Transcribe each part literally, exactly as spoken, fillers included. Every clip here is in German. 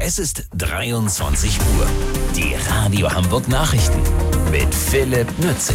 Es ist dreiundzwanzig Uhr. Die Radio Hamburg Nachrichten mit Philipp Nützig.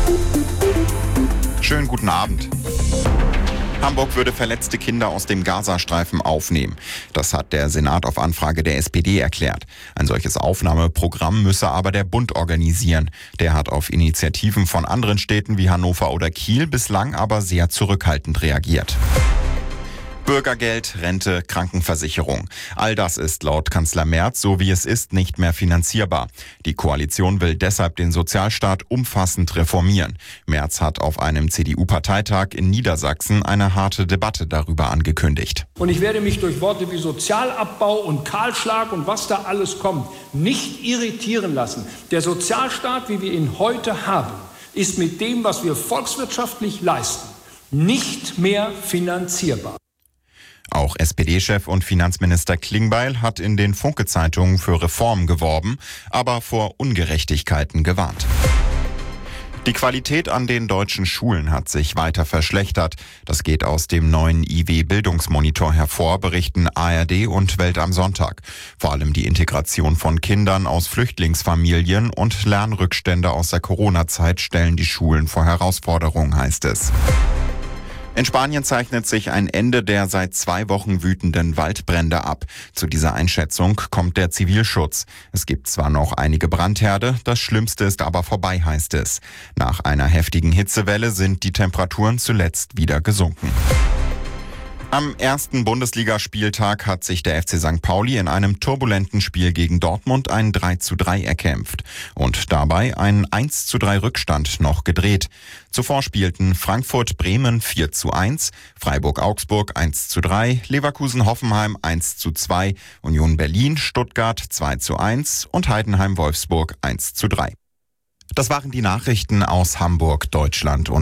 Schönen guten Abend. Hamburg würde verletzte Kinder aus dem Gazastreifen aufnehmen. Das hat der Senat auf Anfrage der S P D erklärt. Ein solches Aufnahmeprogramm müsse aber der Bund organisieren. Der hat auf Initiativen von anderen Städten wie Hannover oder Kiel bislang aber sehr zurückhaltend reagiert. Bürgergeld, Rente, Krankenversicherung. All das ist laut Kanzler Merz, so wie es ist, nicht mehr finanzierbar. Die Koalition will deshalb den Sozialstaat umfassend reformieren. Merz hat auf einem C D U-Parteitag in Niedersachsen eine harte Debatte darüber angekündigt. Und ich werde mich durch Worte wie Sozialabbau und Kahlschlag und was da alles kommt, nicht irritieren lassen. Der Sozialstaat, wie wir ihn heute haben, ist mit dem, was wir volkswirtschaftlich leisten, nicht mehr finanzierbar. Auch S P D-Chef und Finanzminister Klingbeil hat in den Funke-Zeitungen für Reformen geworben, aber vor Ungerechtigkeiten gewarnt. Die Qualität an den deutschen Schulen hat sich weiter verschlechtert. Das geht aus dem neuen I W-Bildungsmonitor hervor, berichten A R D und Welt am Sonntag. Vor allem die Integration von Kindern aus Flüchtlingsfamilien und Lernrückstände aus der Corona-Zeit stellen die Schulen vor Herausforderungen, heißt es. In Spanien zeichnet sich ein Ende der seit zwei Wochen wütenden Waldbrände ab. Zu dieser Einschätzung kommt der Zivilschutz. Es gibt zwar noch einige Brandherde, das Schlimmste ist aber vorbei, heißt es. Nach einer heftigen Hitzewelle sind die Temperaturen zuletzt wieder gesunken. Am ersten Bundesligaspieltag hat sich der F C Sankt Pauli in einem turbulenten Spiel gegen Dortmund ein drei zu drei erkämpft und dabei einen eins zu drei Rückstand noch gedreht. Zuvor spielten Frankfurt-Bremen vier zu eins, Freiburg-Augsburg eins zu drei, Leverkusen-Hoffenheim eins zu zwei, Union Berlin-Stuttgart zwei zu eins und Heidenheim-Wolfsburg eins zu drei. Das waren die Nachrichten aus Hamburg, Deutschland und